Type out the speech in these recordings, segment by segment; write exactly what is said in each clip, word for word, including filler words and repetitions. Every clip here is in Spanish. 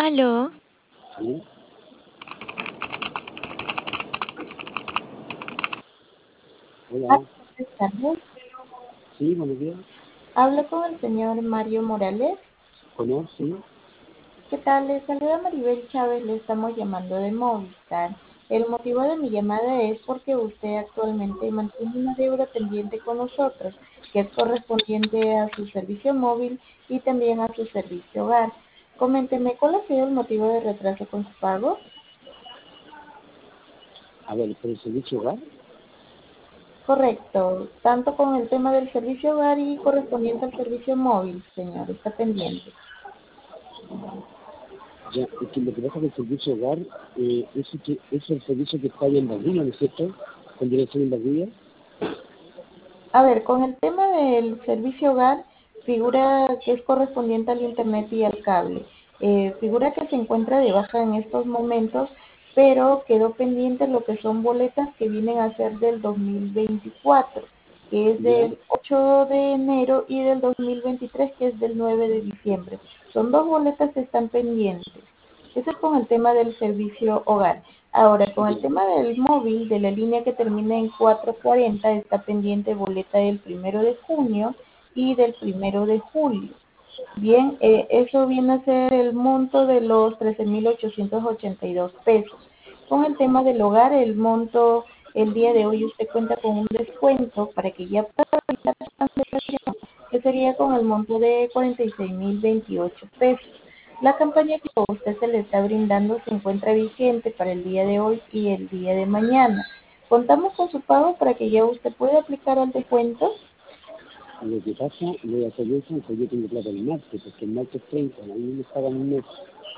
Aló, Sí, Ah, hola, buenas tardes. sí, buenos días, Hablo con el señor Mario Morales. con él, sí, ¿Qué tal? Le saluda Maribel Chávez, le estamos llamando de Movistar. El motivo de mi llamada es porque usted actualmente mantiene una deuda pendiente con nosotros, que es correspondiente a su servicio móvil y también a su servicio hogar. Coménteme, ¿cuál ha sido el motivo de retraso con su pago? a ver, por el servicio hogar, Correcto, tanto con el tema del servicio hogar y correspondiente al servicio móvil, señor, está pendiente. ya, es que lo que pasa es que el servicio hogar eh, es, el que, es el servicio que está ahí en Valdivia, ¿no es cierto? Con dirección en Valdivia, A ver, con el tema del servicio hogar, figura que es correspondiente al internet y al cable. Eh, figura que se encuentra de baja en estos momentos, pero quedó pendiente lo que son boletas que vienen a ser del dos mil veinticuatro, que es ya, del ocho de enero, y del dos mil veintitrés, que es del nueve de diciembre. Son dos boletas que están pendientes. Eso es con el tema del servicio hogar. Ahora, con el ya, tema del móvil, de la línea que termina en cuatrocientos cuarenta, está pendiente boleta del primero de junio y del primero de julio. Bien, eh, eso viene a ser el monto de los trece mil ochocientos ochenta y dos pesos. Con el tema del hogar, el monto, el día de hoy usted cuenta con un descuento para que ya pueda realizar su cancelación, que sería con el monto de cuarenta y seis mil veintiocho pesos. La campaña que a usted se le está brindando se encuentra vigente para el día de hoy y el día de mañana. Contamos con su pago para que ya usted pueda aplicar al descuento. lo que pasa, voy a hacer eso, que yo tengo plata el martes, porque el martes treinta, a mí me pagan un mes,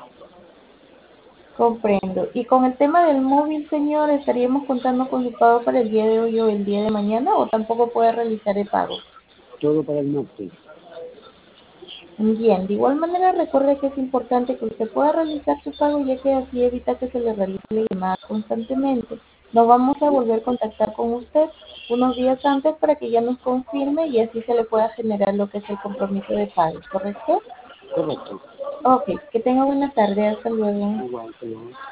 Comprendo. Y con el tema del móvil, señor, ¿estaríamos contando con su pago para el día de hoy o el día de mañana, o tampoco puede realizar el pago? todo para el martes, Bien, de igual manera recuerde que es importante que usted pueda realizar su pago, ya que así evita que se le realice la llamada constantemente. Nos vamos a ¿sí? volver a contactar con usted unos días antes para que ya nos confirme y así se le pueda generar lo que es el compromiso de pago, ¿correcto? Correcto, Ok, que tenga buena tarde, hasta luego. igual, pero